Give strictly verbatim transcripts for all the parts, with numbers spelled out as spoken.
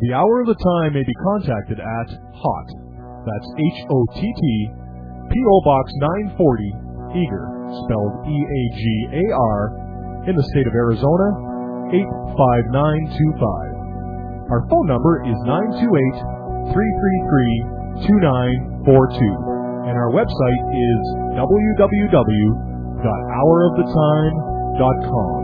The Hour of the Time may be contacted at HOTT, that's H O T T, P O Box nine forty, Eagar, spelled E A G A R, in the state of Arizona, eight five nine two five. Our phone number is nine two eight, three three three, two nine four two, and our website is w w w dot hour of the time dot com.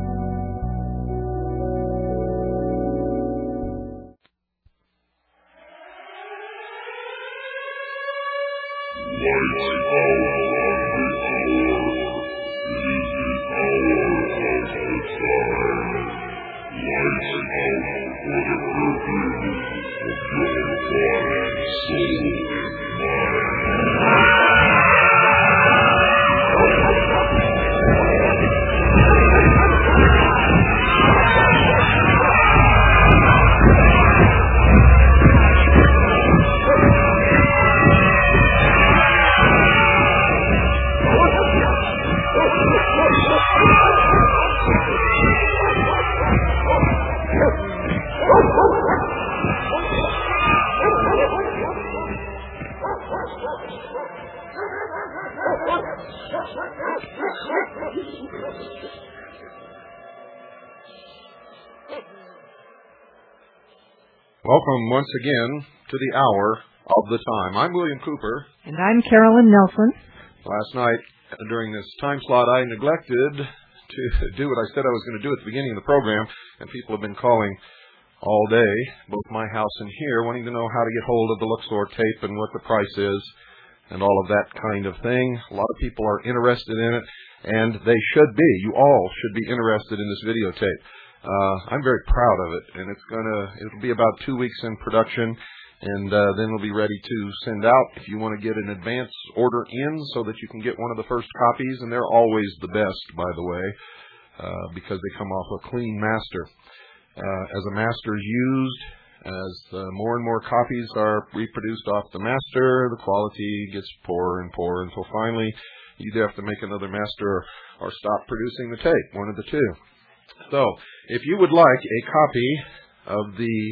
Welcome once again to the Hour of the Time. I'm William Cooper. And I'm Carolyn Nelson. Last night, during this time slot, I neglected to do what I said I was going to do at the beginning of the program, and people have been calling all day, both my house and here, wanting to know how to get hold of the Luxor tape and what the price is and all of that kind of thing. A lot of people are interested in it, and they should be. You all should be interested in this videotape. Uh, I'm very proud of it, and it's gonna, it'll be about two weeks in production, and uh, then it'll be ready to send out if you want to get an advance order in so that you can get one of the first copies, and they're always the best, by the way, uh, because they come off a clean master. Uh, as a master is used, as uh, more and more copies are reproduced off the master, the quality gets poorer and poorer until finally you either have to make another master or, or stop producing the tape, one of the two. So, if you would like a copy of the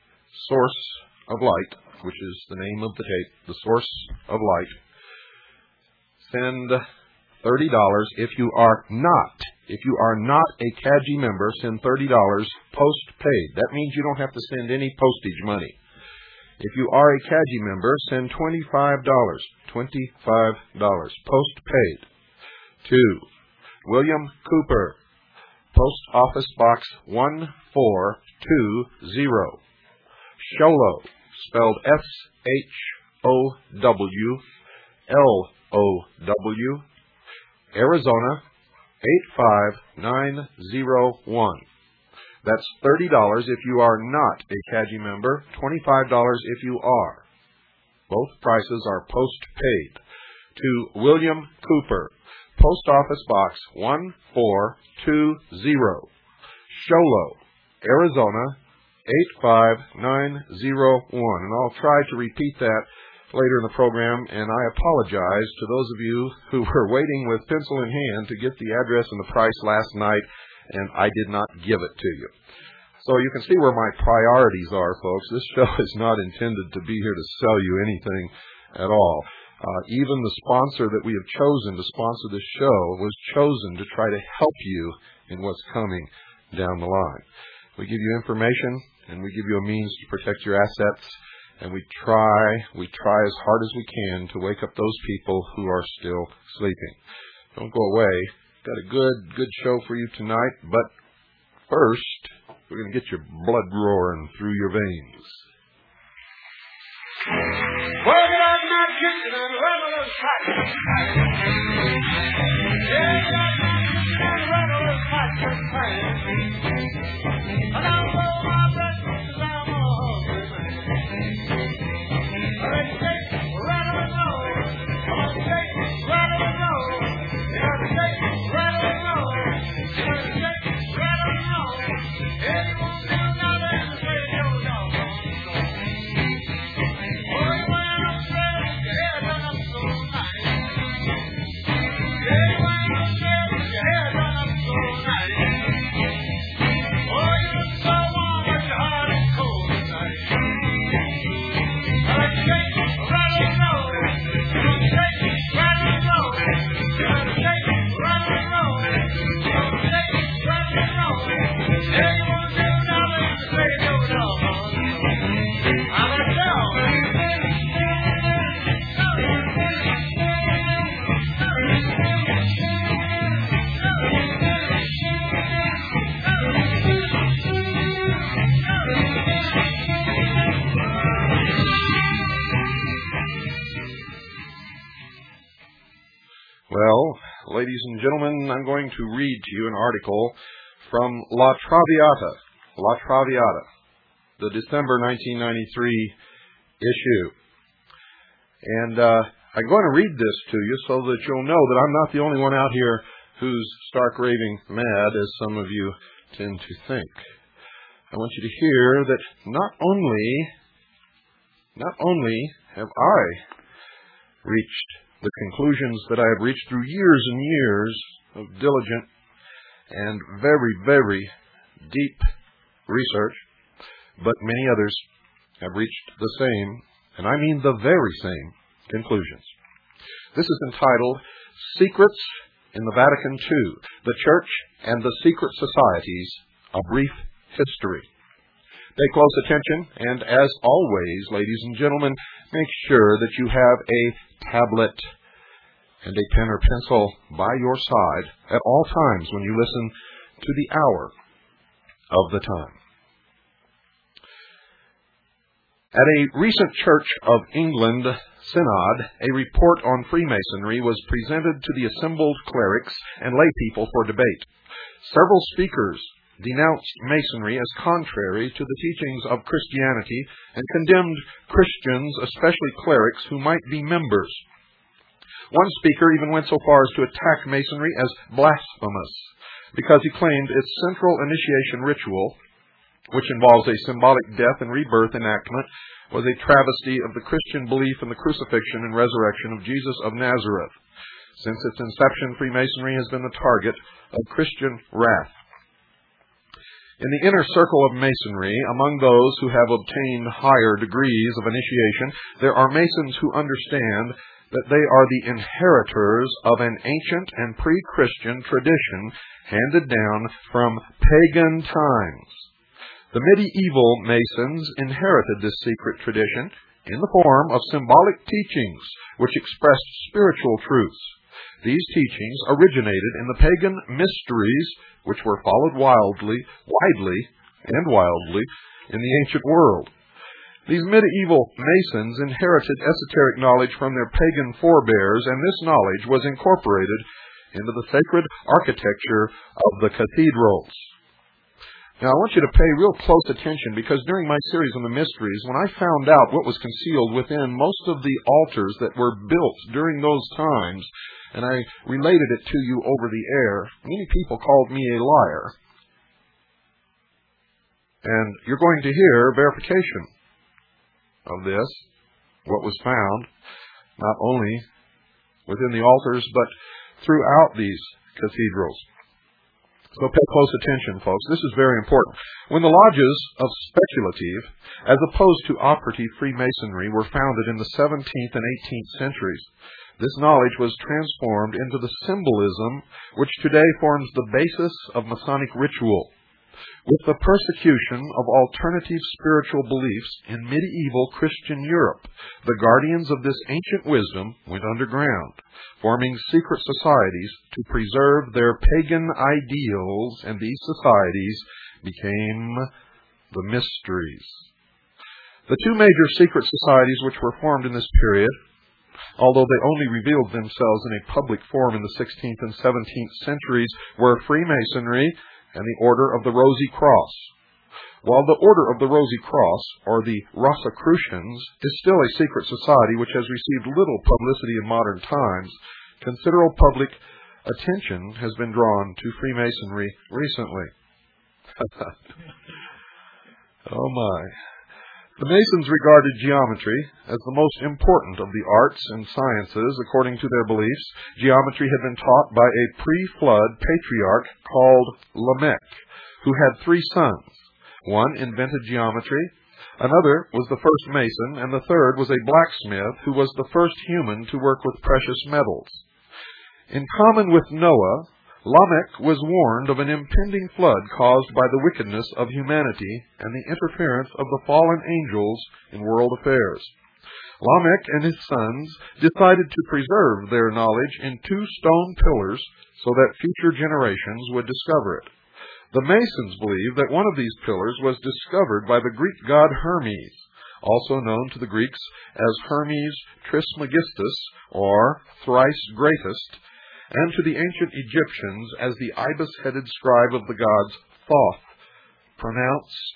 Source of Light, which is the name of the tape, the Source of Light, send thirty dollars. If you are not, if you are not a C A G I member, send thirty dollars post-paid. That means you don't have to send any postage money. If you are a C A G I member, send twenty-five dollars, twenty-five dollars post-paid to William Cooper, Post Office Box one four two zero, Show Low, spelled S H O W L O W, Arizona eight five nine zero one. That's thirty dollars if you are not a C A G I member, twenty-five dollars if you are. Both prices are post-paid. To William Cooper, Post Office Box one four two zero, Show Low, Arizona eight five nine zero one. And I'll try to repeat that later in the program, and I apologize to those of you who were waiting with pencil in hand to get the address and the price last night, and I did not give it to you. So you can see where my priorities are, folks. This show is not intended to be here to sell you anything at all. Uh, even the sponsor that we have chosen to sponsor this show was chosen to try to help you in what's coming down the line. We give you information, and we give you a means to protect your assets, and we try, we try as hard as we can to wake up those people who are still sleeping. Don't go away. Got a good, good show for you tonight, but first, we're going to get your blood roaring through your veins. Working out my kitchen and running those pockets. Yeah, and running those pockets. And I'm going my breakfast and I'm a hungry man. Let's take rattle and roll. Let's take rattle and roll. Let's take rattle and roll. Let's take rattle and roll. Anyone down there in the radio dog. Oh, you look so Well, ladies and gentlemen, I'm going to read to you an article from La Traviata, La Traviata, the December nineteen ninety-three issue. And uh, I'm going to read this to you so that you'll know that I'm not the only one out here who's stark raving mad, as some of you tend to think. I want you to hear that not only, not only have I reached the conclusions that I have reached through years and years of diligent and very, very deep research, but many others have reached the same, and I mean the very same, conclusions. This is entitled Secrets in the Vatican the Second, the Church and the Secret Societies, A Brief History. Pay close attention, and as always, ladies and gentlemen, make sure that you have a tablet and a pen or pencil by your side at all times when you listen to the hour of the time. At a recent Church of England synod, a report on Freemasonry was presented to the assembled clerics and lay people for debate. Several speakers denounced Masonry as contrary to the teachings of Christianity and condemned Christians, especially clerics, who might be members. One speaker even went so far as to attack Masonry as blasphemous because he claimed its central initiation ritual, which involves a symbolic death and rebirth enactment, was a travesty of the Christian belief in the crucifixion and resurrection of Jesus of Nazareth. Since its inception, Freemasonry has been the target of Christian wrath. In the inner circle of Masonry, among those who have obtained higher degrees of initiation, there are Masons who understand that they are the inheritors of an ancient and pre-Christian tradition handed down from pagan times. The medieval Masons inherited this secret tradition in the form of symbolic teachings which expressed spiritual truths. These teachings originated in the pagan mysteries which were followed wildly, widely and wildly in the ancient world. These medieval Masons inherited esoteric knowledge from their pagan forebears, and this knowledge was incorporated into the sacred architecture of the cathedrals. Now, I want you to pay real close attention, because during my series on the mysteries, when I found out what was concealed within most of the altars that were built during those times, and I related it to you over the air, many people called me a liar. And you're going to hear verification of this, what was found, not only within the altars, but throughout these cathedrals. So pay close attention, folks. This is very important. When the lodges of speculative, as opposed to operative Freemasonry, were founded in the seventeenth and eighteenth centuries, this knowledge was transformed into the symbolism which today forms the basis of Masonic ritual. With the persecution of alternative spiritual beliefs in medieval Christian Europe, the guardians of this ancient wisdom went underground, forming secret societies to preserve their pagan ideals, and these societies became the mysteries. The two major secret societies which were formed in this period, although they only revealed themselves in a public form in the sixteenth and seventeenth centuries, were Freemasonry and the Order of the Rosy Cross. While the Order of the Rosy Cross, or the Rosicrucians, is still a secret society which has received little publicity in modern times, considerable public attention has been drawn to Freemasonry recently. Oh my. The Masons regarded geometry as the most important of the arts and sciences. According to their beliefs, geometry had been taught by a pre-flood patriarch called Lamech, who had three sons. One invented geometry, another was the first Mason, and the third was a blacksmith who was the first human to work with precious metals. In common with Noah, Lamech was warned of an impending flood caused by the wickedness of humanity and the interference of the fallen angels in world affairs. Lamech and his sons decided to preserve their knowledge in two stone pillars so that future generations would discover it. The Masons believe that one of these pillars was discovered by the Greek god Hermes, also known to the Greeks as Hermes Trismegistus, or thrice greatest, and to the ancient Egyptians as the ibis-headed scribe of the gods Thoth, pronounced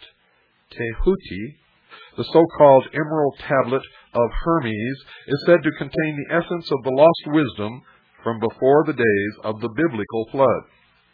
Tehuti. The so-called Emerald Tablet of Hermes is said to contain the essence of the lost wisdom from before the days of the biblical flood.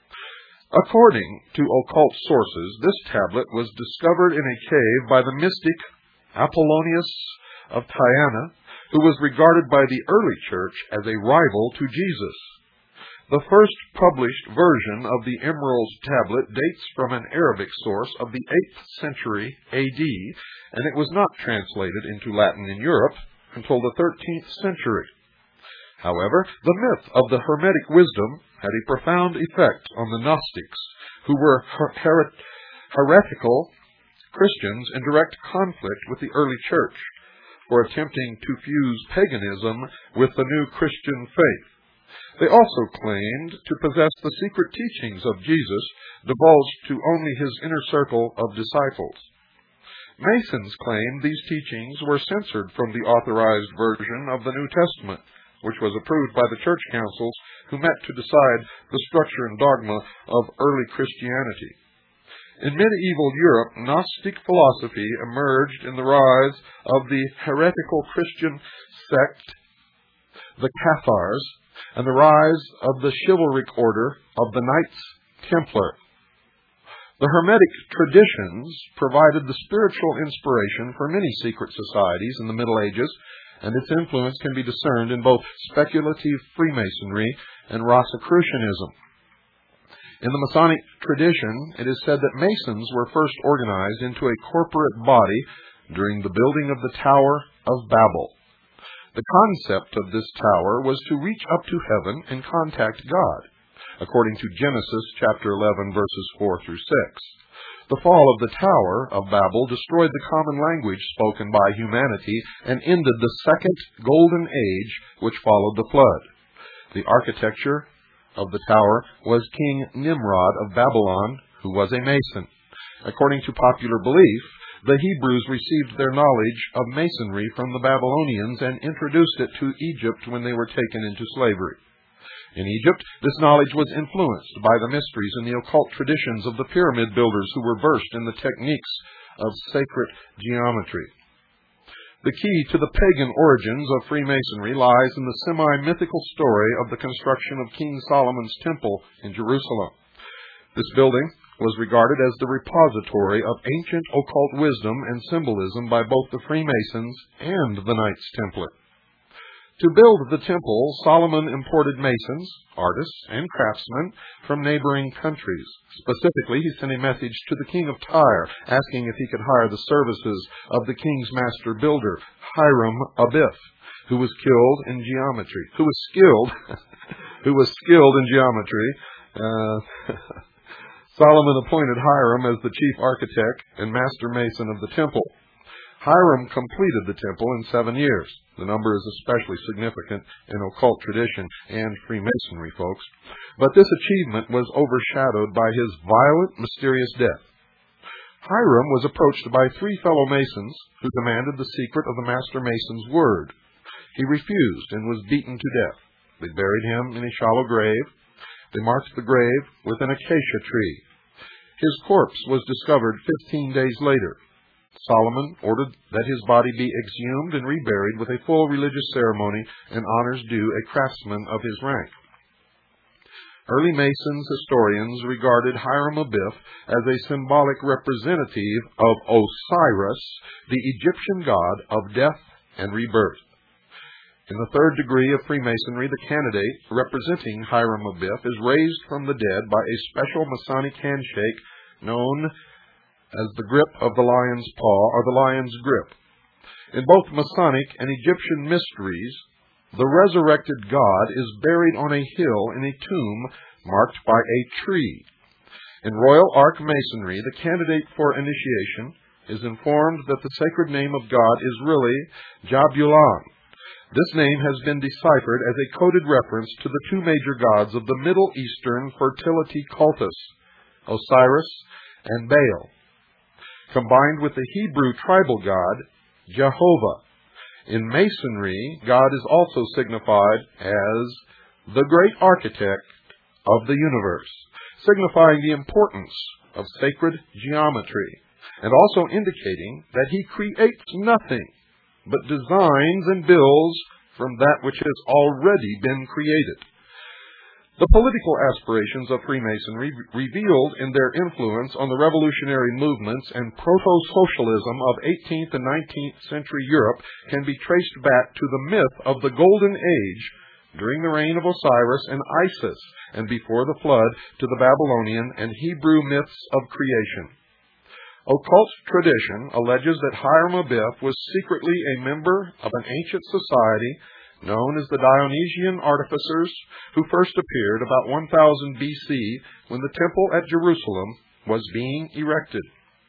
According to occult sources, this tablet was discovered in a cave by the mystic Apollonius of Tyana, who was regarded by the early church as a rival to Jesus. The first published version of the Emerald Tablet dates from an Arabic source of the eighth century A D, and it was not translated into Latin in Europe until the thirteenth century. However, the myth of the Hermetic wisdom had a profound effect on the Gnostics, who were her her heretical Christians in direct conflict with the early church for attempting to fuse paganism with the new Christian faith. They also claimed to possess the secret teachings of Jesus, divulged to only his inner circle of disciples. Masons claimed these teachings were censored from the authorized version of the New Testament, which was approved by the church councils who met to decide the structure and dogma of early Christianity. In medieval Europe, Gnostic philosophy emerged in the rise of the heretical Christian sect, the Cathars, and the rise of the chivalric order of the Knights Templar. The Hermetic traditions provided the spiritual inspiration for many secret societies in the Middle Ages, and its influence can be discerned in both speculative Freemasonry and Rosicrucianism. In the Masonic tradition, it is said that Masons were first organized into a corporate body during the building of the Tower of Babel. The concept of this tower was to reach up to heaven and contact God, according to Genesis chapter eleven, verses four through six. The fall of the Tower of Babel destroyed the common language spoken by humanity and ended the second golden age which followed the flood. The architecture of the tower was King Nimrod of Babylon, who was a Mason. According to popular belief, the Hebrews received their knowledge of masonry from the Babylonians and introduced it to Egypt when they were taken into slavery. In Egypt, this knowledge was influenced by the mysteries and the occult traditions of the pyramid builders who were versed in the techniques of sacred geometry. The key to the pagan origins of Freemasonry lies in the semi-mythical story of the construction of King Solomon's Temple in Jerusalem. This building was regarded as the repository of ancient occult wisdom and symbolism by both the Freemasons and the Knights Templar. To build the temple, Solomon imported masons, artists, and craftsmen from neighboring countries. Specifically, he sent a message to the king of Tyre, asking if he could hire the services of the king's master builder, Hiram Abiff, who was killed in geometry, who was skilled, who was skilled in geometry. Uh, Solomon appointed Hiram as the chief architect and master mason of the temple. Hiram completed the temple in seven years. The number is especially significant in occult tradition and Freemasonry, folks. But this achievement was overshadowed by his violent, mysterious death. Hiram was approached by three fellow masons who demanded the secret of the master mason's word. He refused and was beaten to death. They buried him in a shallow grave. They marked the grave with an acacia tree. His corpse was discovered fifteen days later. Solomon ordered that his body be exhumed and reburied with a full religious ceremony and honors due a craftsman of his rank. Early Masons historians regarded Hiram Abiff as a symbolic representative of Osiris, the Egyptian god of death and rebirth. In the third degree of Freemasonry, the candidate representing Hiram Abiff is raised from the dead by a special Masonic handshake known as the grip of the lion's paw or the lion's grip. In both Masonic and Egyptian mysteries, the resurrected God is buried on a hill in a tomb marked by a tree. In Royal Ark Masonry, the candidate for initiation is informed that the sacred name of God is really Jabulan. This name has been deciphered as a coded reference to the two major gods of the Middle Eastern fertility cultus, Osiris and Baal, combined with the Hebrew tribal god, Jehovah. In Masonry, God is also signified as the great architect of the universe, signifying the importance of sacred geometry, and also indicating that he creates nothing, but designs and builds from that which has already been created. The political aspirations of Freemasonry, revealed in their influence on the revolutionary movements and proto-socialism of eighteenth and nineteenth century Europe, can be traced back to the myth of the Golden Age during the reign of Osiris and Isis, and before the flood to the Babylonian and Hebrew myths of creation. Occult tradition alleges that Hiram Abiff was secretly a member of an ancient society known as the Dionysian Artificers, who first appeared about one thousand B C when the temple at Jerusalem was being erected.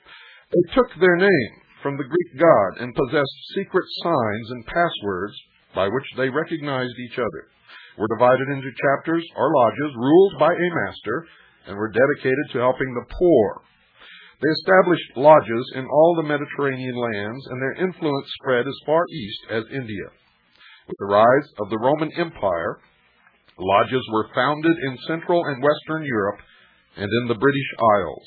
They took their name from the Greek god and possessed secret signs and passwords by which they recognized each other, were divided into chapters or lodges ruled by a master, and were dedicated to helping the poor. They established lodges in all the Mediterranean lands, and their influence spread as far east as India. With the rise of the Roman Empire, lodges were founded in Central and Western Europe and in the British Isles.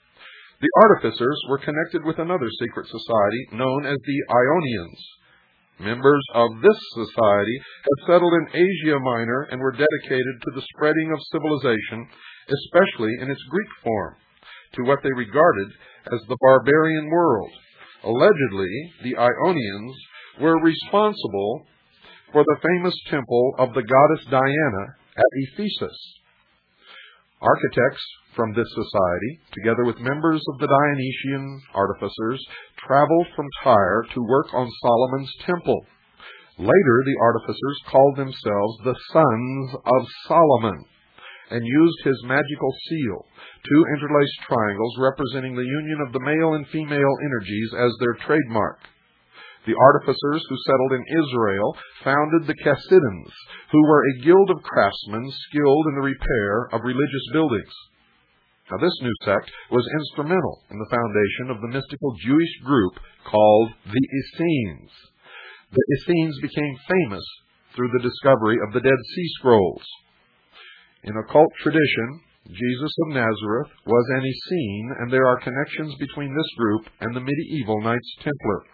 The Artificers were connected with another secret society known as the Ionians. Members of this society had settled in Asia Minor and were dedicated to the spreading of civilization, especially in its Greek form, to what they regarded as the barbarian world. Allegedly, the Ionians were responsible for the famous temple of the goddess Diana at Ephesus. Architects from this society, together with members of the Dionysian Artificers, traveled from Tyre to work on Solomon's temple. Later, the Artificers called themselves the Sons of Solomon and used his magical seal, two interlaced triangles representing the union of the male and female energies, as their trademark. The Artificers who settled in Israel founded the Chassidims, who were a guild of craftsmen skilled in the repair of religious buildings. Now, this new sect was instrumental in the foundation of the mystical Jewish group called the Essenes. The Essenes became famous through the discovery of the Dead Sea Scrolls. In occult tradition, Jesus of Nazareth was an Essene, and there are connections between this group and the medieval Knights Templar.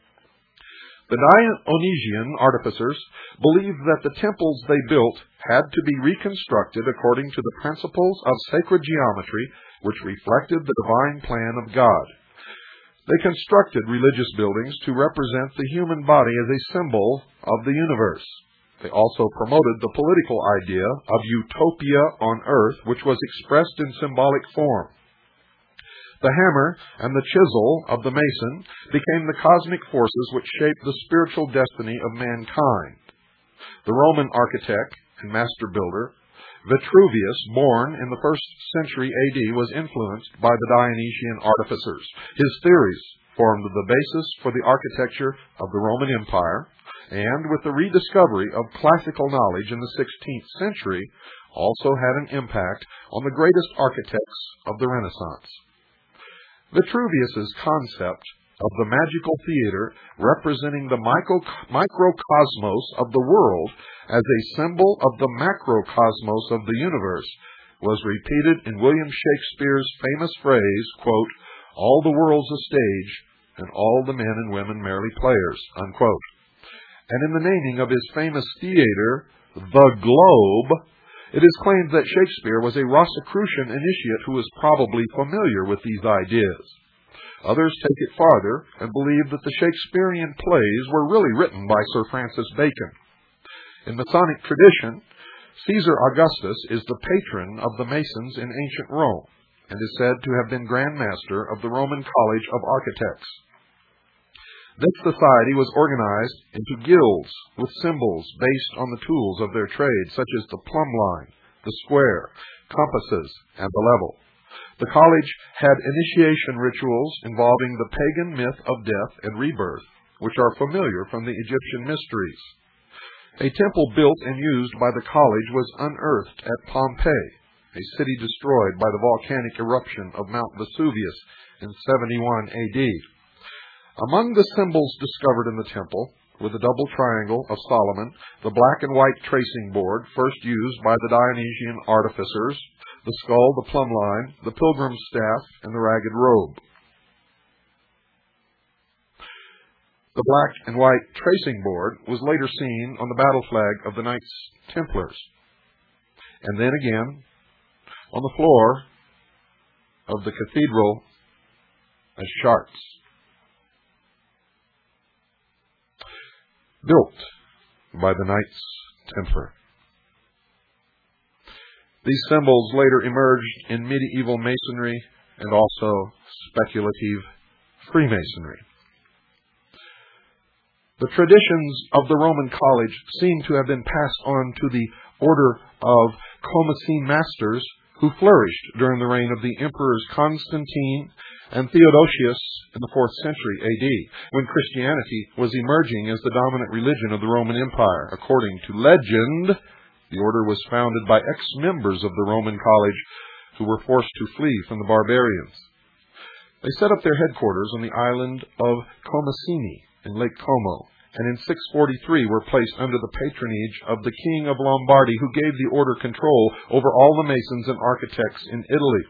The Dionysian Artificers believed that the temples they built had to be reconstructed according to the principles of sacred geometry, which reflected the divine plan of God. They constructed religious buildings to represent the human body as a symbol of the universe. They also promoted the political idea of utopia on earth, which was expressed in symbolic form. The hammer and the chisel of the mason became the cosmic forces which shaped the spiritual destiny of mankind. The Roman architect and master builder, Vitruvius, born in the first century A D, was influenced by the Dionysian Artificers. His theories formed the basis for the architecture of the Roman Empire, and with the rediscovery of classical knowledge in the sixteenth century, also had an impact on the greatest architects of the Renaissance. Vitruvius's concept of the magical theater representing the microcosmos of the world as a symbol of the macrocosmos of the universe was repeated in William Shakespeare's famous phrase, quote, "All the world's a stage, and all the men and women merely players," unquote. And in the naming of his famous theater, the Globe, it is claimed that Shakespeare was a Rosicrucian initiate who was probably familiar with these ideas. Others take it farther and believe that the Shakespearean plays were really written by Sir Francis Bacon. In Masonic tradition, Caesar Augustus is the patron of the Masons in ancient Rome, and is said to have been Grand Master of the Roman College of Architects. This society was organized into guilds with symbols based on the tools of their trade, such as the plumb line, the square, compasses, and the level. The college had initiation rituals involving the pagan myth of death and rebirth, which are familiar from the Egyptian mysteries. A temple built and used by the college was unearthed at Pompeii, a city destroyed by the volcanic eruption of Mount Vesuvius in seventy-one A D. Among the symbols discovered in the temple were the double triangle of Solomon, the black and white tracing board first used by the Dionysian artificers, the skull, the plumb line, the pilgrim's staff, and the ragged robe. The black and white tracing board was later seen on the battle flag of the Knights Templars, and then again on the floor of the cathedral as charts. Built by the Knights Templar. These symbols later emerged in medieval masonry and also speculative Freemasonry. The traditions of the Roman college seem to have been passed on to the order of Comocene masters who flourished during the reign of the emperors Constantine and Theodosius in the fourth century A D, when Christianity was emerging as the dominant religion of the Roman Empire. According to legend, the order was founded by ex-members of the Roman college who were forced to flee from the barbarians. They set up their headquarters on the island of Comocene in Lake Como, and in six forty-three were placed under the patronage of the King of Lombardy, who gave the order control over all the masons and architects in Italy.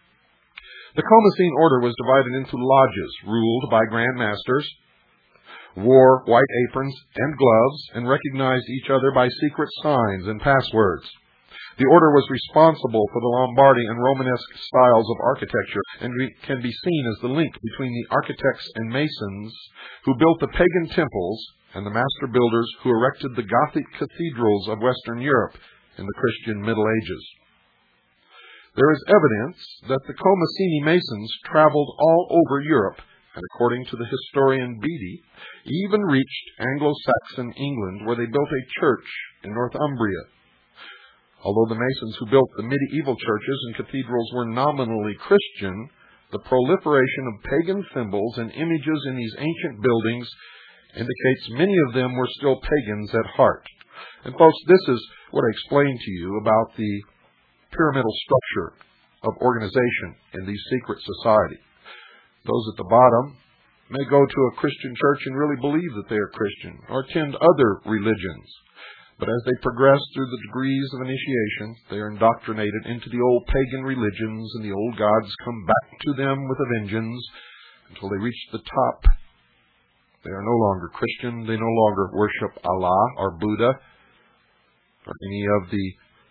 The Comocene order was divided into lodges ruled by grand masters, wore white aprons and gloves, and recognized each other by secret signs and passwords. The order was responsible for the Lombardy and Romanesque styles of architecture, and can be seen as the link between the architects and masons who built the pagan temples and the master builders who erected the Gothic cathedrals of Western Europe in the Christian Middle Ages. There is evidence that the Comocene masons traveled all over Europe, and according to the historian Bede, even reached Anglo-Saxon England, where they built a church in Northumbria. Although the masons who built the medieval churches and cathedrals were nominally Christian, the proliferation of pagan symbols and images in these ancient buildings indicates many of them were still pagans at heart. And folks, this is what I explained to you about the pyramidal structure of organization in these secret societies. Those at the bottom may go to a Christian church and really believe that they are Christian, or attend other religions. But as they progress through the degrees of initiation, they are indoctrinated into the old pagan religions, and the old gods come back to them with a vengeance until they reach the top. They are no longer Christian. They no longer worship Allah or Buddha or any of the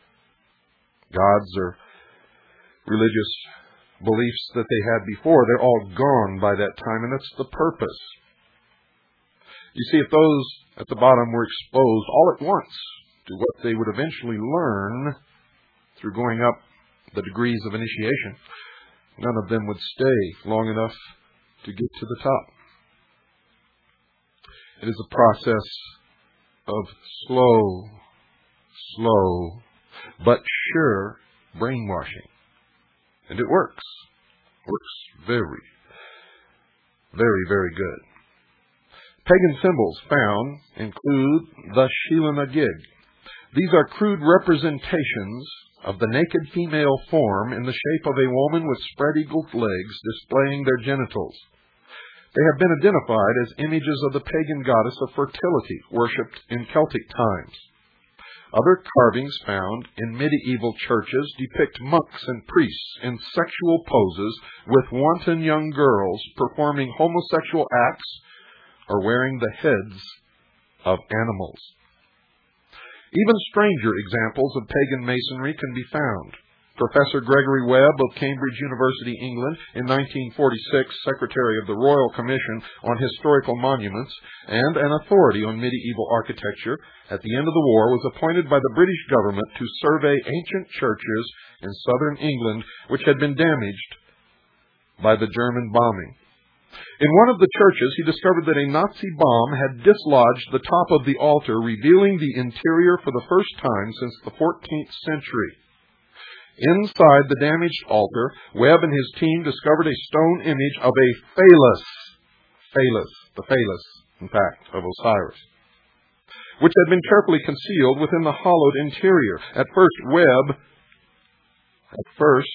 gods or religious beliefs that they had before. They're all gone by that time, and that's the purpose. You see, if those at the bottom were exposed all at once to what they would eventually learn through going up the degrees of initiation, none of them would stay long enough to get to the top. It is a process of slow, slow, but sure brainwashing. And it works. Works very, very, very good. Pagan symbols found include the Sheela Gig. These are crude representations of the naked female form in the shape of a woman with spread-eagled legs displaying their genitals. They have been identified as images of the pagan goddess of fertility worshipped in Celtic times. Other carvings found in medieval churches depict monks and priests in sexual poses with wanton young girls performing homosexual acts or wearing the heads of animals. Even stranger examples of pagan masonry can be found. Professor Gregory Webb of Cambridge University, England, in nineteen forty-six, Secretary of the Royal Commission on Historical Monuments and an authority on medieval architecture, at the end of the war was appointed by the British government to survey ancient churches in southern England which had been damaged by the German bombing. In one of the churches, he discovered that a Nazi bomb had dislodged the top of the altar, revealing the interior for the first time since the fourteenth century. Inside the damaged altar, Webb and his team discovered a stone image of a phallus, phallus, the phallus, in fact, of Osiris, which had been carefully concealed within the hollowed interior. At first, Webb, at first,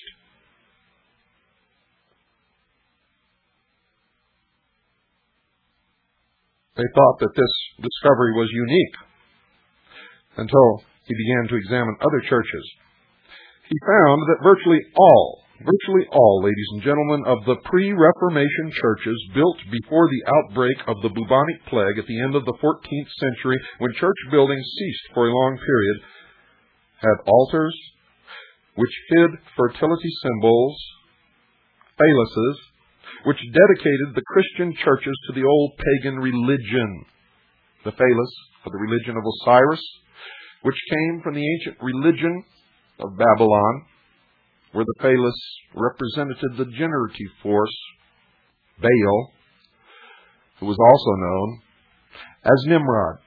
they thought that this discovery was unique until he began to examine other churches. He found that virtually all, virtually all, ladies and gentlemen, of the pre-Reformation churches built before the outbreak of the bubonic plague at the end of the fourteenth century, when church building ceased for a long period, had altars which hid fertility symbols, phalluses, which dedicated the Christian churches to the old pagan religion. The phallus, or the religion of Osiris, which came from the ancient religion of Babylon, where the phallus represented the generative force, Baal, who was also known as Nimrod.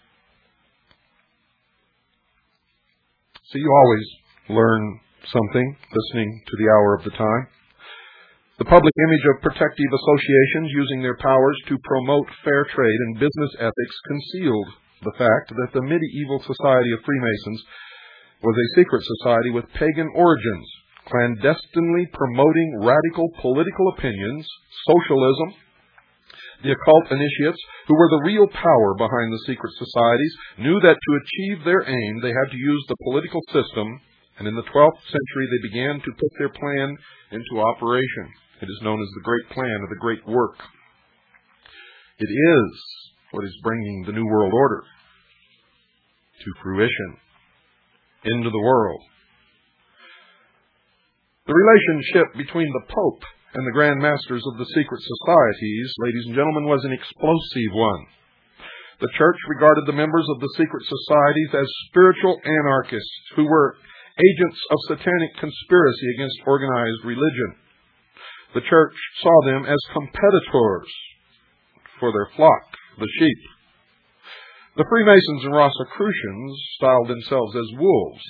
So you always learn something listening to the Hour of the Time. The public image of protective associations using their powers to promote fair trade and business ethics concealed the fact that the medieval society of Freemasons was a secret society with pagan origins, clandestinely promoting radical political opinions, socialism. The occult initiates, who were the real power behind the secret societies, knew that to achieve their aim they had to use the political system, and in the twelfth century they began to put their plan into operation. It is known as the Great Plan or the Great Work. It is what is bringing the New World Order to fruition, into the world. The relationship between the Pope and the Grand Masters of the secret societies, ladies and gentlemen, was an explosive one. The Church regarded the members of the secret societies as spiritual anarchists who were agents of satanic conspiracy against organized religion. The Church saw them as competitors for their flock, the sheep. The Freemasons and Rosicrucians styled themselves as wolves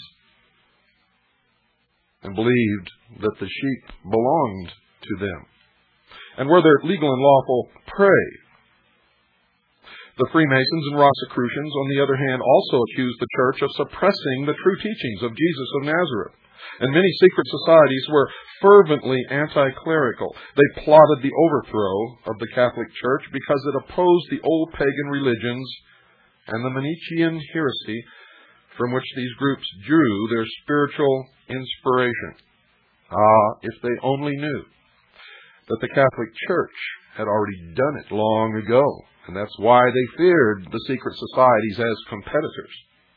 and believed that the sheep belonged to them and were their legal and lawful prey. The Freemasons and Rosicrucians, on the other hand, also accused the Church of suppressing the true teachings of Jesus of Nazareth. And many secret societies were fervently anti-clerical. They plotted the overthrow of the Catholic Church because it opposed the old pagan religions and the Manichaean heresy from which these groups drew their spiritual inspiration. Ah, if they only knew that the Catholic Church had already done it long ago, and that's why they feared the secret societies as competitors.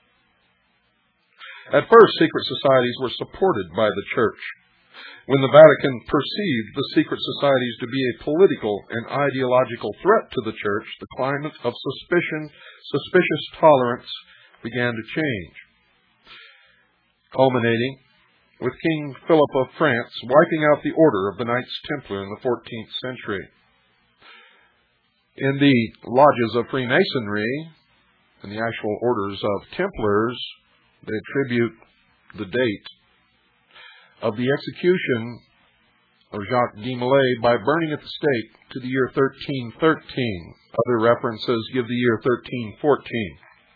At first, secret societies were supported by the Church. When the Vatican perceived the secret societies to be a political and ideological threat to the Church, the climate of suspicion, suspicious tolerance began to change, culminating with King Philip of France wiping out the order of the Knights Templar in the fourteenth century. In the lodges of Freemasonry and the actual orders of Templars, they attribute the date of the execution of Jacques de Molay by burning at the stake to the year thirteen thirteen. Other references give the year thirteen fourteen.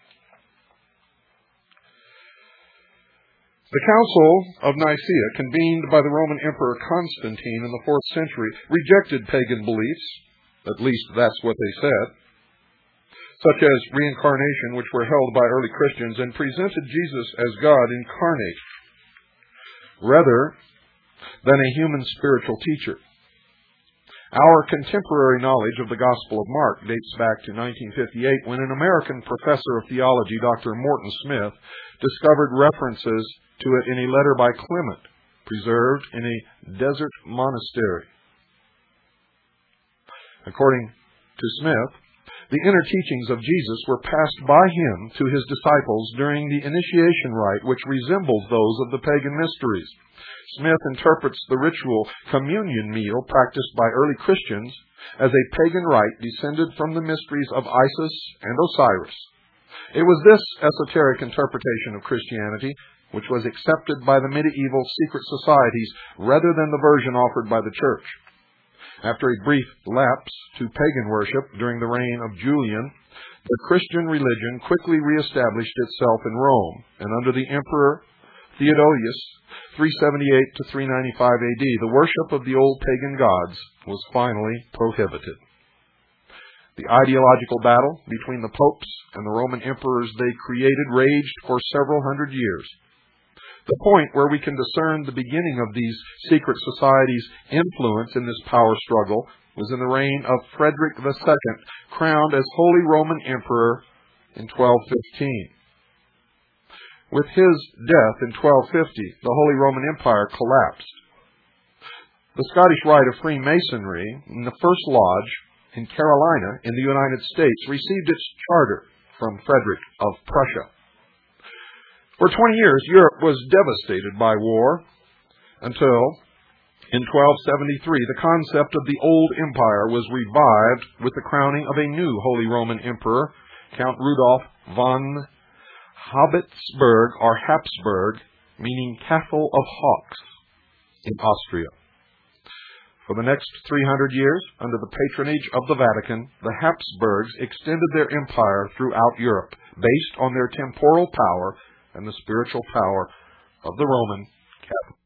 The Council of Nicaea, convened by the Roman Emperor Constantine in the fourth century, rejected pagan beliefs, at least that's what they said, such as reincarnation, which were held by early Christians, and presented Jesus as God incarnate, rather than a human spiritual teacher. Our contemporary knowledge of the Gospel of Mark dates back to nineteen fifty-eight, when an American professor of theology, Doctor Morton Smith, discovered references to it in a letter by Clement, preserved in a desert monastery. According to Smith, the inner teachings of Jesus were passed by him to his disciples during the initiation rite, which resembles those of the pagan mysteries. Smith interprets the ritual communion meal practiced by early Christians as a pagan rite descended from the mysteries of Isis and Osiris. It was this esoteric interpretation of Christianity which was accepted by the medieval secret societies rather than the version offered by the church. After a brief lapse to pagan worship during the reign of Julian, the Christian religion quickly reestablished itself in Rome, and under the Emperor Theodosius, three seventy-eight to three ninety-five A D, the worship of the old pagan gods was finally prohibited. The ideological battle between the popes and the Roman emperors they created raged for several hundred years. The point where we can discern the beginning of these secret societies' influence in this power struggle was in the reign of Frederick the Second, crowned as Holy Roman Emperor in twelve fifteen. With his death in twelve fifty, the Holy Roman Empire collapsed. The Scottish Rite of Freemasonry, in the First Lodge in Carolina in the United States, received its charter from Frederick of Prussia. For twenty years, Europe was devastated by war until, in twelve seventy-three, the concept of the old empire was revived with the crowning of a new Holy Roman Emperor, Count Rudolf von Habsburg, or Habsburg, meaning Castle of Hawks, in Austria. For the next three hundred years, under the patronage of the Vatican, the Habsburgs extended their empire throughout Europe, based on their temporal power and the spiritual power of the Roman Catholic.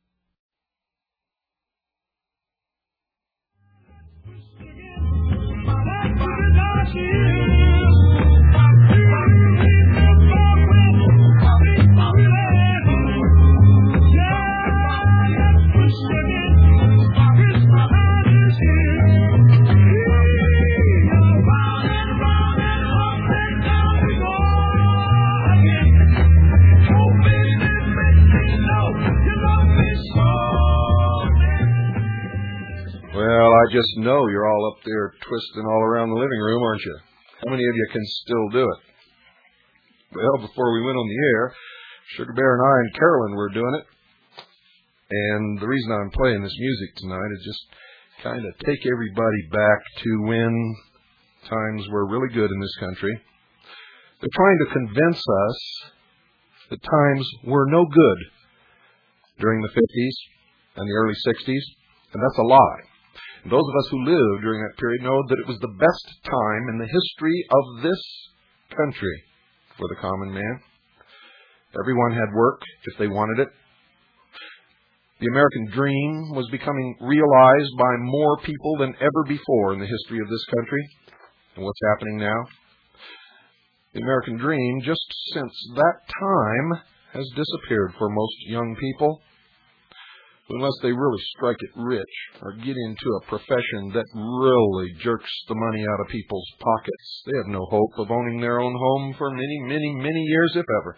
I just know you're all up there twisting all around the living room, aren't you? How many of you can still do it? Well, before we went on the air, Sugar Bear and I and Carolyn were doing it. And the reason I'm playing this music tonight is just kind of take everybody back to when times were really good in this country. They're trying to convince us that times were no good during the fifties and the early sixties, and that's a lie. Those of us who lived during that period know that it was the best time in the history of this country for the common man. Everyone had work if they wanted it. The American dream was becoming realized by more people than ever before in the history of this country. And what's happening now? The American dream, just since that time, has disappeared for most young people. Unless they really strike it rich or get into a profession that really jerks the money out of people's pockets, they have no hope of owning their own home for many, many, many years, if ever.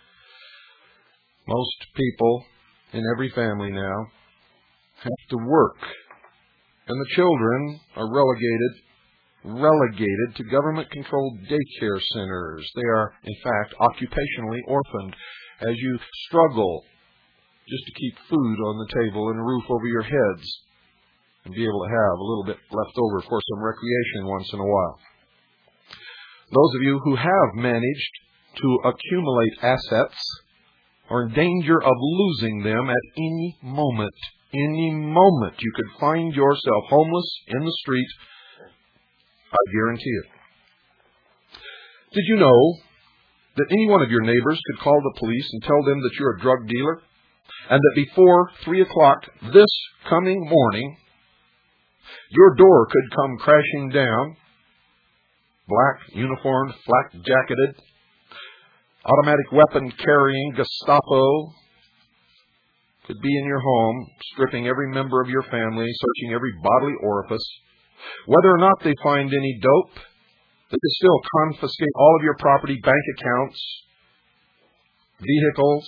Most people in every family now have to work, and the children are relegated, relegated to government-controlled daycare centers. They are, in fact, occupationally orphaned as you struggle just to keep food on the table and a roof over your heads and be able to have a little bit left over for some recreation once in a while. Those of you who have managed to accumulate assets are in danger of losing them at any moment. Any moment you could find yourself homeless in the street, I guarantee it. Did you know that any one of your neighbors could call the police and tell them that you're a drug dealer? And that before three o'clock this coming morning, your door could come crashing down, black, uniformed, flak-jacketed, automatic weapon-carrying Gestapo could be in your home, stripping every member of your family, searching every bodily orifice. Whether or not they find any dope, they could still confiscate all of your property, bank accounts, vehicles,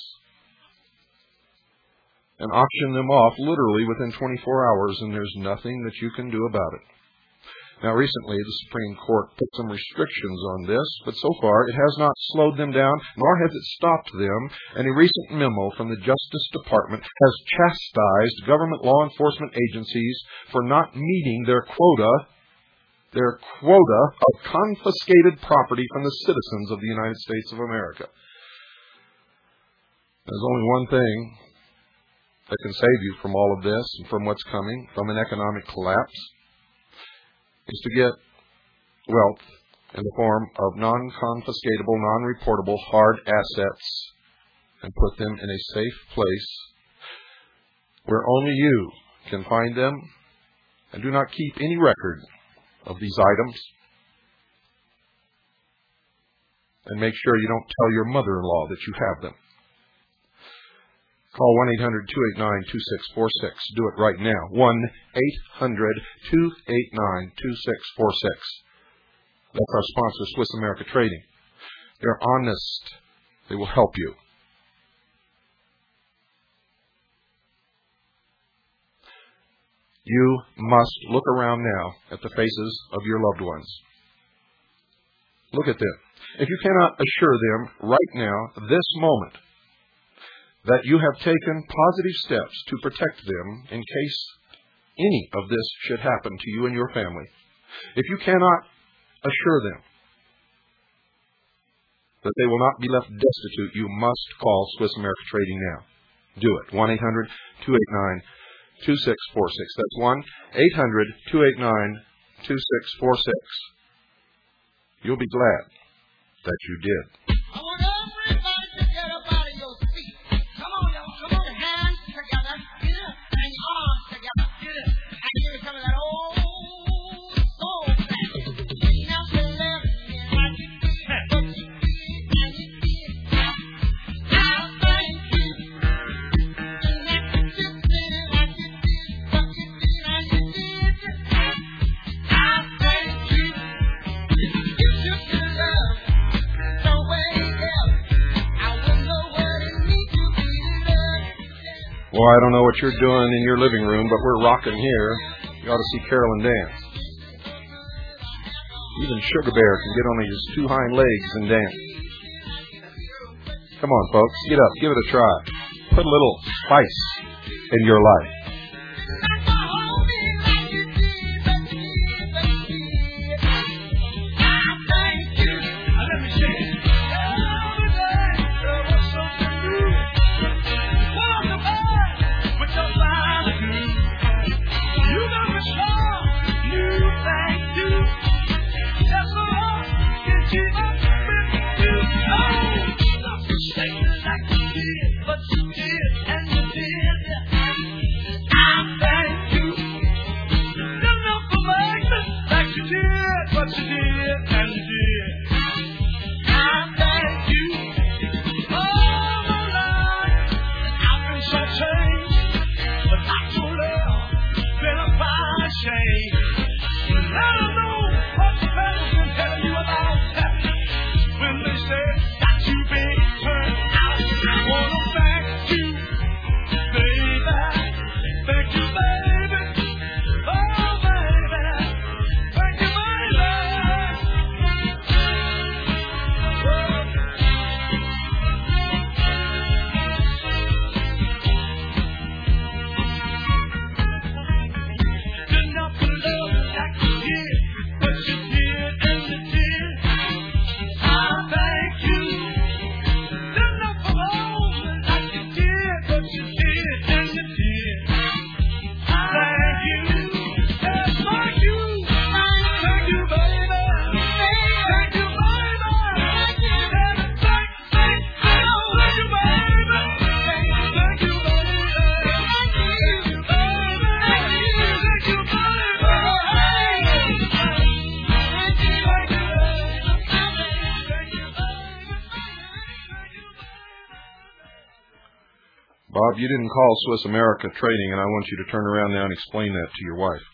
and auction them off literally within twenty-four hours, and there's nothing that you can do about it. Now, recently, the Supreme Court put some restrictions on this, but so far it has not slowed them down, nor has it stopped them, and a recent memo from the Justice Department has chastised government law enforcement agencies for not meeting their quota, their quota of confiscated property from the citizens of the United States of America. There's only one thing that can save you from all of this and from what's coming, from an economic collapse, is to get wealth in the form of non-confiscatable, non-reportable hard assets and put them in a safe place where only you can find them, and do not keep any record of these items. And make sure you don't tell your mother-in-law that you have them. Call one eight hundred two eight nine two six four six. Do it right now. one eight hundred two eight nine two six four six. That's our sponsor, Swiss America Trading. They're honest. They will help you. You must look around now at the faces of your loved ones. Look at them. If you cannot assure them right now, this moment, that you have taken positive steps to protect them in case any of this should happen to you and your family, if you cannot assure them that they will not be left destitute, you must call Swiss America Trading now. Do it. one eight hundred two eight nine two six four six. That's one eight hundred two eight nine two six four six. You'll be glad that you did. I want everybody to get up out of your seat. Come on, y'all. Come on, hands together. Get it. And your arms together. Get it. And give me some of that old soul back. Now to left me like you did, but you did, and you did. I thank you. And that you just did it like you did, but you did, and you did. I thank you. You took your love. Well, I don't know what you're doing in your living room, but we're rocking here. You ought to see Carolyn dance. Even Sugar Bear can get on his two hind legs and dance. Come on, folks. Get up. Give it a try. Put a little spice in your life. Bob, you didn't call Swiss America Trading, and I want you to turn around now and explain that to your wife.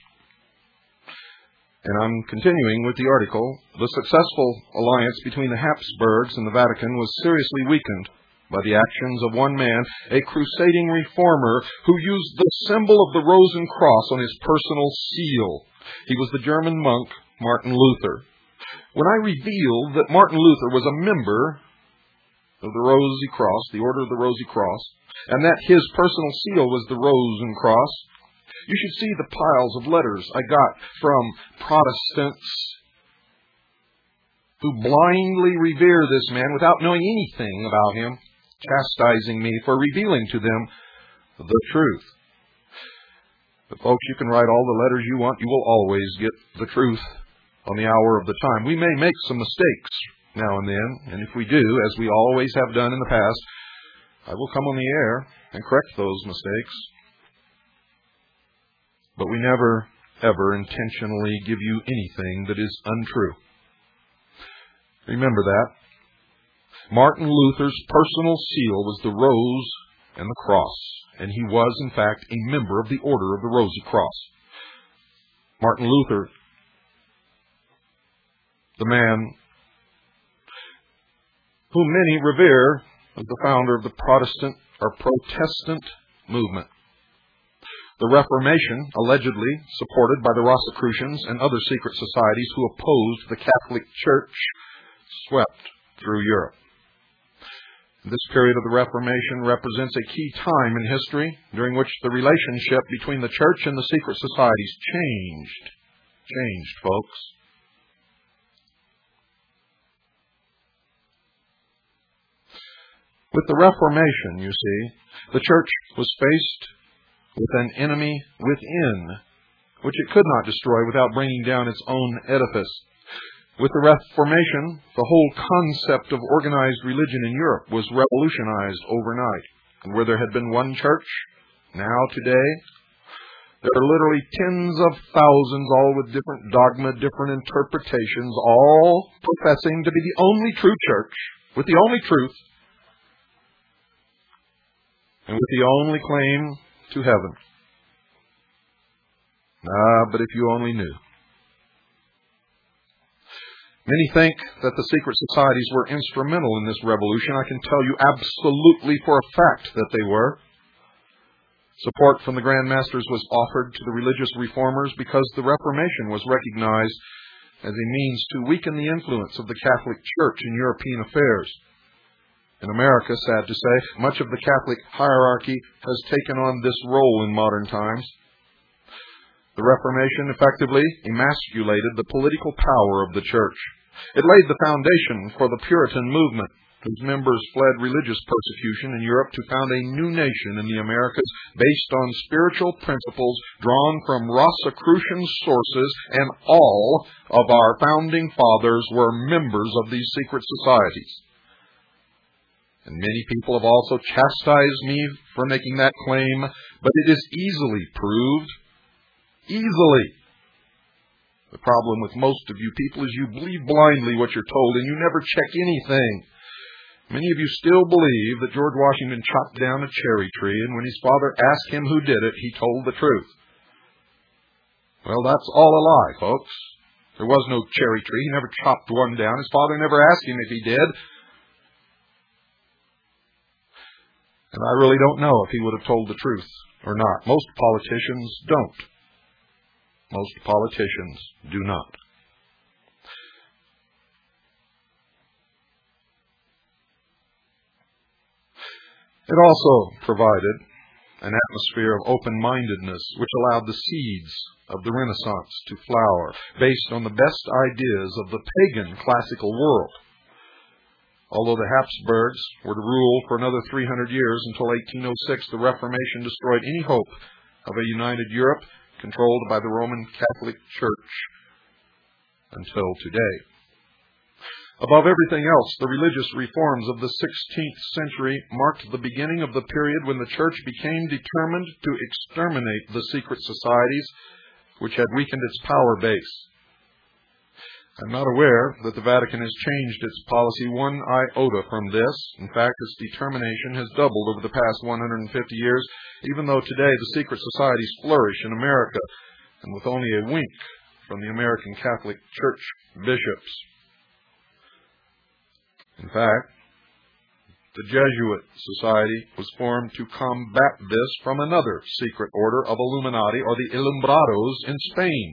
And I'm continuing with the article. The successful alliance between the Habsburgs and the Vatican was seriously weakened by the actions of one man, a crusading reformer who used the symbol of the Rose and Cross on his personal seal. He was the German monk, Martin Luther. When I revealed that Martin Luther was a member of the Rosy Cross, the Order of the Rosy Cross, and that his personal seal was the Rose and Cross, you should see the piles of letters I got from Protestants who blindly revere this man without knowing anything about him. chastising me for revealing to them the truth. But folks, you can write all the letters you want. You will always get the truth on the hour of the time. We may make some mistakes now and then, and if we do, as we always have done in the past, I will come on the air and correct those mistakes. But we never, ever intentionally give you anything that is untrue. Remember that. Martin Luther's personal seal was the rose and the cross, and he was, in fact, a member of the Order of the Rosy Cross. Martin Luther, the man whom many revere as the founder of the Protestant or Protestant movement. The Reformation, allegedly supported by the Rosicrucians and other secret societies who opposed the Catholic Church, swept through Europe. This period of the Reformation represents a key time in history during which the relationship between the church and the secret societies changed. Changed, folks. With the Reformation, you see, the church was faced with an enemy within, which it could not destroy without bringing down its own edifice. With the Reformation, the whole concept of organized religion in Europe was revolutionized overnight. And where there had been one church, now today, there are literally tens of thousands, all with different dogma, different interpretations, all professing to be the only true church, with the only truth, and with the only claim to heaven. Ah, but if you only knew. Many think that the secret societies were instrumental in this revolution. I can tell you absolutely for a fact that they were. Support from the Grand Masters was offered to the religious reformers because the Reformation was recognized as a means to weaken the influence of the Catholic Church in European affairs. In America, sad to say, much of the Catholic hierarchy has taken on this role in modern times. The Reformation effectively emasculated the political power of the Church. It laid the foundation for the Puritan movement, whose members fled religious persecution in Europe to found a new nation in the Americas based on spiritual principles drawn from Rosicrucian sources, and all of our founding fathers were members of these secret societies. And many people have also chastised me for making that claim, but it is easily proved. Easily. The problem with most of you people is you believe blindly what you're told and you never check anything. Many of you still believe that George Washington chopped down a cherry tree, and when his father asked him who did it, he told the truth. Well, that's all a lie, folks. There was no cherry tree. He never chopped one down. His father never asked him if he did. And I really don't know if he would have told the truth or not. Most politicians don't. Most politicians do not. It also provided an atmosphere of open-mindedness which allowed the seeds of the Renaissance to flower based on the best ideas of the pagan classical world. Although the Habsburgs were to rule for another three hundred years until eighteen oh six, the Reformation destroyed any hope of a united Europe controlled by the Roman Catholic Church until today. Above everything else, the religious reforms of the sixteenth century marked the beginning of the period when the Church became determined to exterminate the secret societies which had weakened its power base. I'm not aware that the Vatican has changed its policy one iota from this. In fact, its determination has doubled over the past one hundred fifty years, even though today the secret societies flourish in America, and with only a wink from the American Catholic Church bishops. In fact, the Jesuit Society was formed to combat this from another secret order of Illuminati, or the Ilumbrados, in Spain.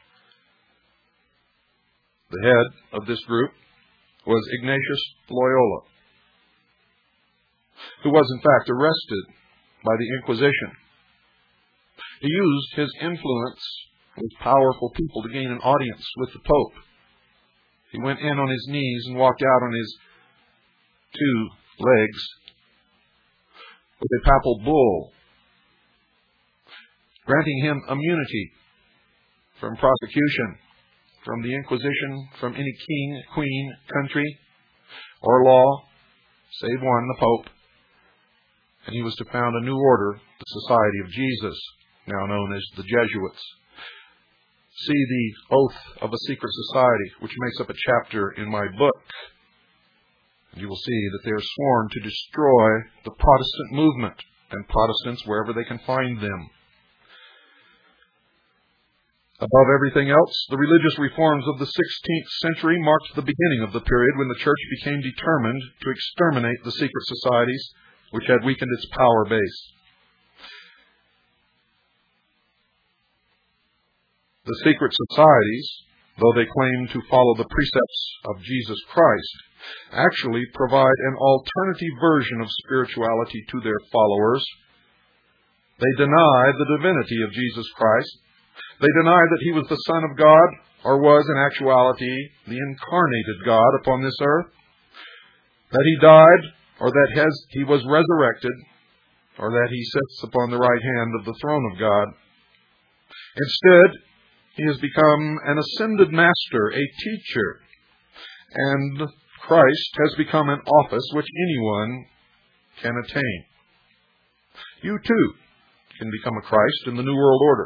The head of this group was Ignatius Loyola, who was in fact arrested by the Inquisition. He used his influence with powerful people to gain an audience with the Pope. He went in on his knees and walked out on his two legs with a papal bull, granting him immunity from prosecution, from the Inquisition, from any king, queen, country, or law, save one, the Pope. And he was to found a new order, the Society of Jesus, now known as the Jesuits. See the Oath of a Secret Society, which makes up a chapter in my book. And you will see that they are sworn to destroy the Protestant movement and Protestants wherever they can find them. Above everything else, the religious reforms of the sixteenth century marked the beginning of the period when the Church became determined to exterminate the secret societies which had weakened its power base. The secret societies, though they claim to follow the precepts of Jesus Christ, actually provide an alternative version of spirituality to their followers. They deny the divinity of Jesus Christ. They deny that he was the Son of God, or was in actuality the incarnated God upon this earth, that he died, or that has, he was resurrected, or that he sits upon the right hand of the throne of God. Instead, he has become an ascended master, a teacher, and Christ has become an office which anyone can attain. You too can become a Christ in the New World Order.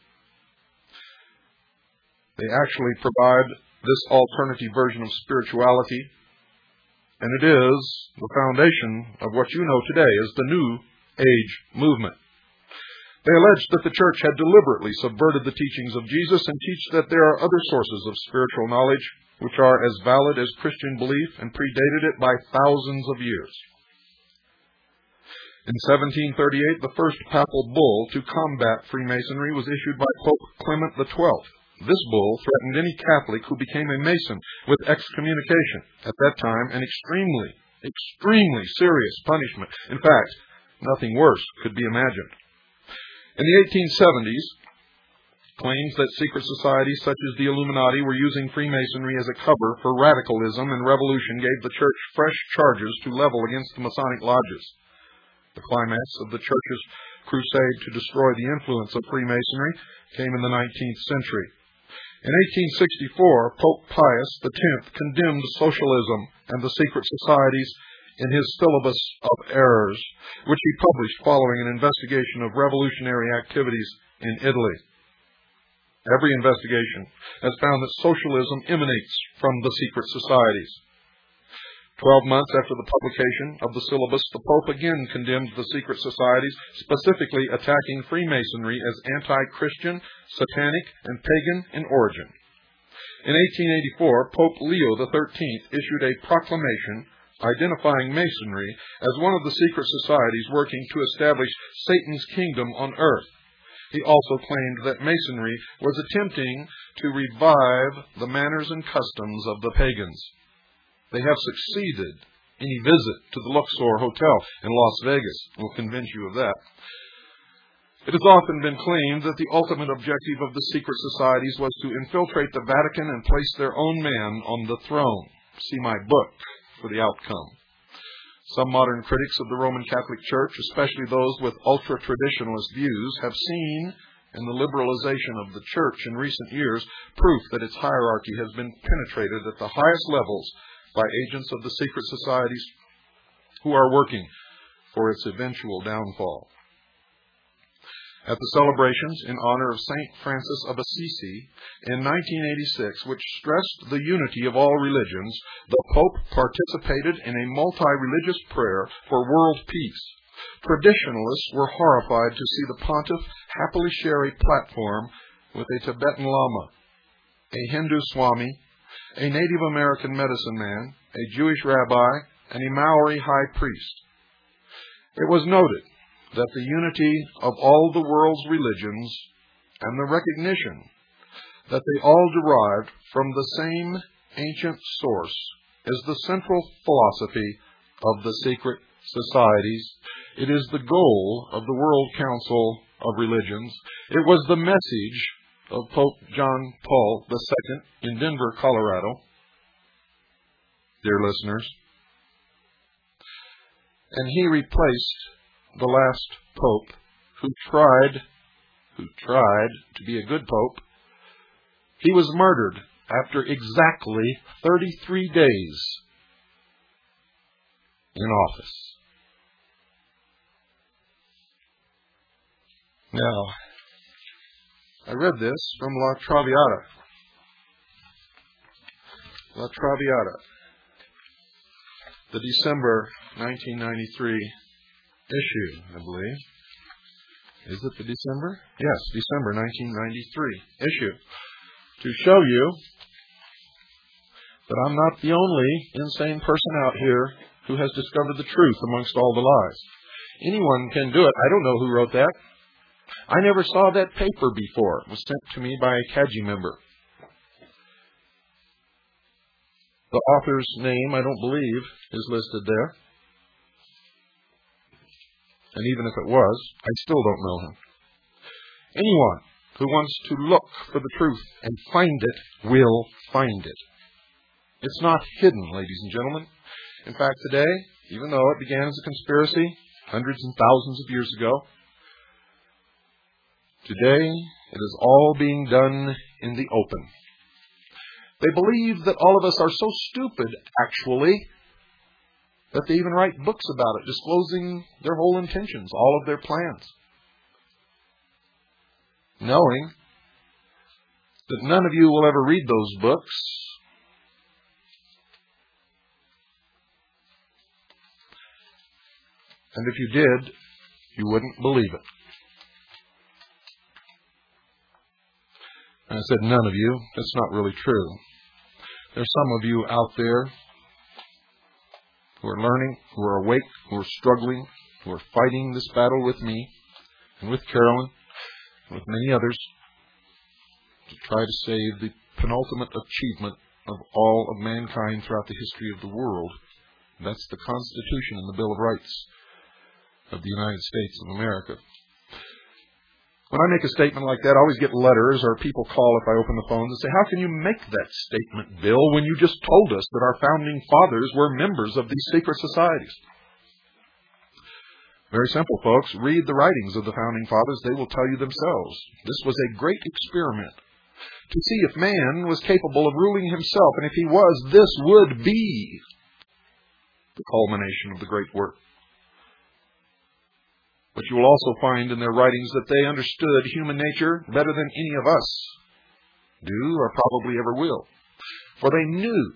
They actually provide this alternative version of spirituality, and it is the foundation of what you know today as the New Age movement. They allege that the Church had deliberately subverted the teachings of Jesus and teach that there are other sources of spiritual knowledge which are as valid as Christian belief and predated it by thousands of years. In seventeen thirty-eight, the first papal bull to combat Freemasonry was issued by Pope Clement the twelfth. This bull threatened any Catholic who became a Mason with excommunication, at that time an extremely, extremely serious punishment. In fact, nothing worse could be imagined. In the eighteen seventies, claims that secret societies such as the Illuminati were using Freemasonry as a cover for radicalism and revolution gave the Church fresh charges to level against the Masonic lodges. The climax of the Church's crusade to destroy the influence of Freemasonry came in the nineteenth century. In eighteen sixty-four, Pope Pius the tenth condemned socialism and the secret societies in his Syllabus of Errors, which he published following an investigation of revolutionary activities in Italy. Every investigation has found that socialism emanates from the secret societies. Twelve months after the publication of the syllabus, the Pope again condemned the secret societies, specifically attacking Freemasonry as anti-Christian, satanic, and pagan in origin. In eighteen eighty-four, Pope Leo the thirteenth issued a proclamation identifying Masonry as one of the secret societies working to establish Satan's kingdom on earth. He also claimed that Masonry was attempting to revive the manners and customs of the pagans. They have succeeded. Any visit to the Luxor Hotel in Las Vegas will convince you of that. It has often been claimed that the ultimate objective of the secret societies was to infiltrate the Vatican and place their own man on the throne. See my book for the outcome. Some modern critics of the Roman Catholic Church, especially those with ultra-traditionalist views, have seen in the liberalization of the Church in recent years proof that its hierarchy has been penetrated at the highest levels by agents of the secret societies who are working for its eventual downfall. At the celebrations in honor of Saint Francis of Assisi in nineteen eighty-six, which stressed the unity of all religions, the Pope participated in a multi-religious prayer for world peace. Traditionalists were horrified to see the pontiff happily share a platform with a Tibetan Lama, a Hindu Swami, a Native American medicine man, a Jewish rabbi, and a Maori high priest. It was noted that the unity of all the world's religions and the recognition that they all derived from the same ancient source is the central philosophy of the secret societies. It is the goal of the World Council of Religions. It was the message of Pope John Paul the Second in Denver, Colorado. Dear listeners, and he replaced the last pope who tried, who tried to be a good pope, he was murdered after exactly thirty-three days in office. Now, I read this from La Traviata. La Traviata, the December nineteen ninety-three issue, I believe. Is it the December? Yes, December nineteen ninety-three issue. To show you that I'm not the only insane person out here who has discovered the truth amongst all the lies. Anyone can do it. I don't know who wrote that. I never saw that paper before. It was sent to me by a C A G I member. The author's name, I don't believe, is listed there. And even if it was, I still don't know him. Anyone who wants to look for the truth and find it will find it. It's not hidden, ladies and gentlemen. In fact, today, even though it began as a conspiracy hundreds and thousands of years ago, today it is all being done in the open. They believe that all of us are so stupid, actually, that they even write books about it, disclosing their whole intentions, all of their plans, knowing that none of you will ever read those books. And if you did, you wouldn't believe it. And I said, none of you. That's not really true. There's some of you out there who are learning, who are awake, who are struggling, who are fighting this battle with me and with Carolyn and with many others to try to save the penultimate achievement of all of mankind throughout the history of the world. That's the Constitution and the Bill of Rights of the United States of America. When I make a statement like that, I always get letters or people call if I open the phones and say, how can you make that statement, Bill, when you just told us that our founding fathers were members of these secret societies? Very simple, folks. Read the writings of the founding fathers. They will tell you themselves. This was a great experiment to see if man was capable of ruling himself. And if he was, this would be the culmination of the great work. But you will also find in their writings that they understood human nature better than any of us do or probably ever will. For they knew,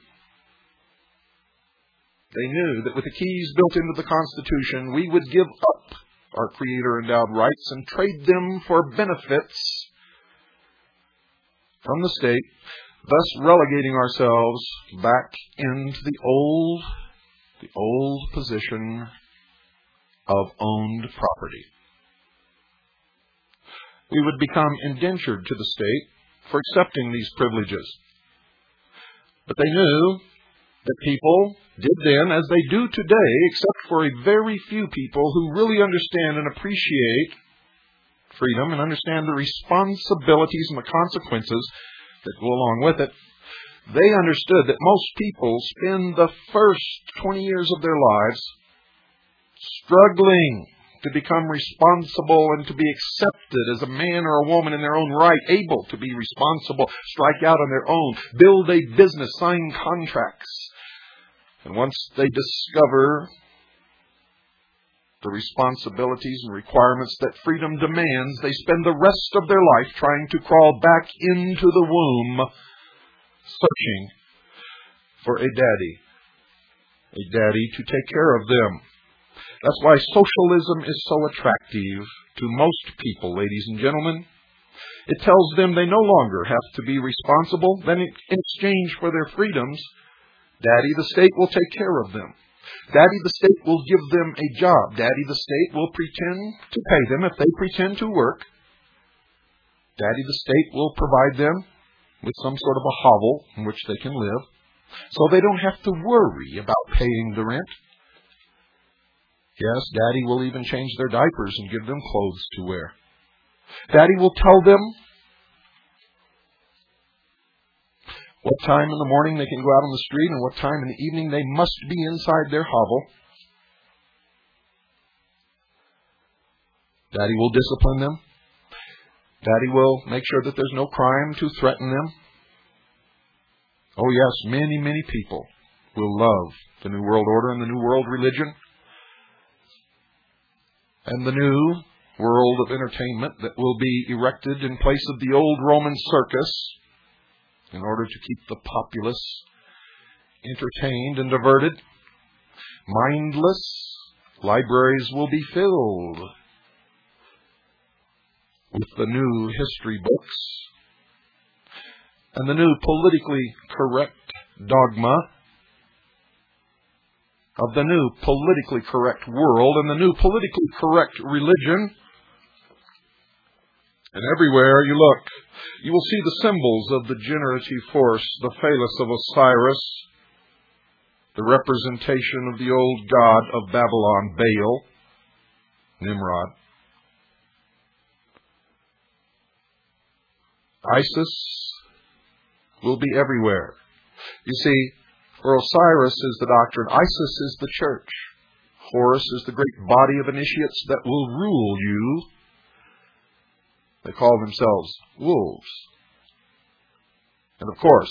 they knew that with the keys built into the Constitution, we would give up our Creator-endowed rights and trade them for benefits from the state, thus relegating ourselves back into the old, the old position of owned property. We would become indentured to the state for accepting these privileges. But they knew that people did then, as they do today, except for a very few people who really understand and appreciate freedom and understand the responsibilities and the consequences that go along with it. They understood that most people spend the first twenty years of their lives struggling to become responsible and to be accepted as a man or a woman in their own right, able to be responsible, strike out on their own, build a business, sign contracts. And once they discover the responsibilities and requirements that freedom demands, they spend the rest of their life trying to crawl back into the womb, searching for a daddy, a daddy to take care of them. That's why socialism is so attractive to most people, ladies and gentlemen. It tells them they no longer have to be responsible. Then in exchange for their freedoms, Daddy the state will take care of them. Daddy the state will give them a job. Daddy the state will pretend to pay them if they pretend to work. Daddy the state will provide them with some sort of a hovel in which they can live, so they don't have to worry about paying the rent. Yes, Daddy will even change their diapers and give them clothes to wear. Daddy will tell them what time in the morning they can go out on the street and what time in the evening they must be inside their hovel. Daddy will discipline them. Daddy will make sure that there's no crime to threaten them. Oh yes, many, many people will love the New World Order and the New World Religion and the new world of entertainment that will be erected in place of the old Roman circus in order to keep the populace entertained and diverted. Mindless libraries will be filled with the new history books and the new politically correct dogma of the new politically correct world and the new politically correct religion. And everywhere you look, you will see the symbols of the generative force, the phallus of Osiris, the representation of the old god of Babylon, Baal, Nimrod. Isis will be everywhere. You see, for Osiris is the doctrine, Isis is the church. Horus is the great body of initiates that will rule you. They call themselves wolves. And of course,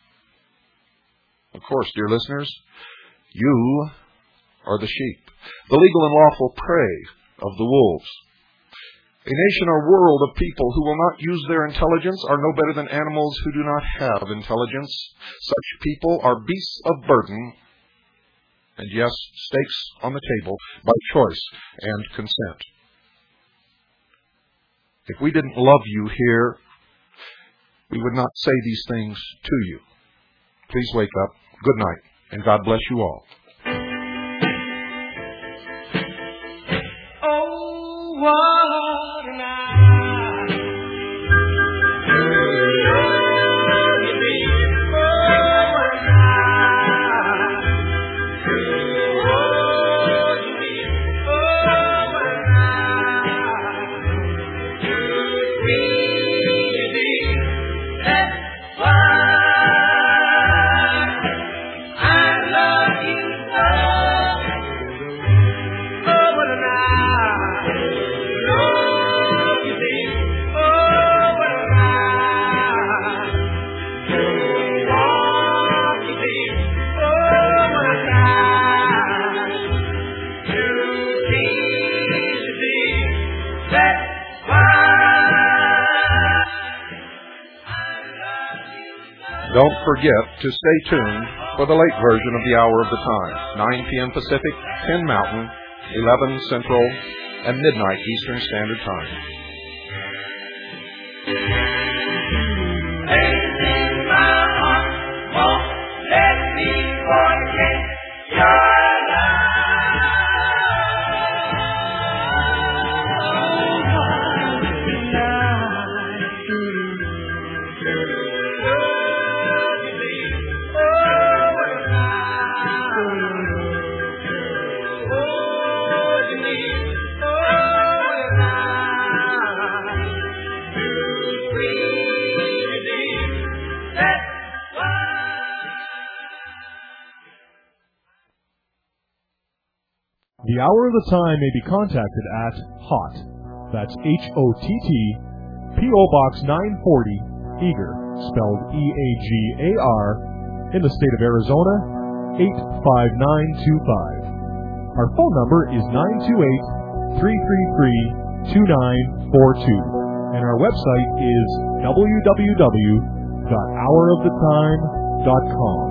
of course, dear listeners, you are the sheep, the legal and lawful prey of the wolves. A nation or world of people who will not use their intelligence are no better than animals who do not have intelligence. Such people are beasts of burden, and yes, stakes on the table by choice and consent. If we didn't love you here, we would not say these things to you. Please wake up. Good night, and God bless you all. Oh, what an eye. Oh, you mean, oh, what an eye. Oh, you mean, oh, what an eye. To me, you mean, that's why. Don't forget to stay tuned for the late version of the Hour of the Time, nine p.m. Pacific, ten Mountain, eleven Central, and midnight Eastern Standard Time. In my heart, won't let me forget your The Hour of the Time may be contacted at HOT, that's H O T T, P O Box nine forty, Eager, spelled E A G A R, in the state of Arizona, eight five nine two five. Our phone number is nine two eight, three three three, two nine four two, and our website is w w w dot hour of the time dot com.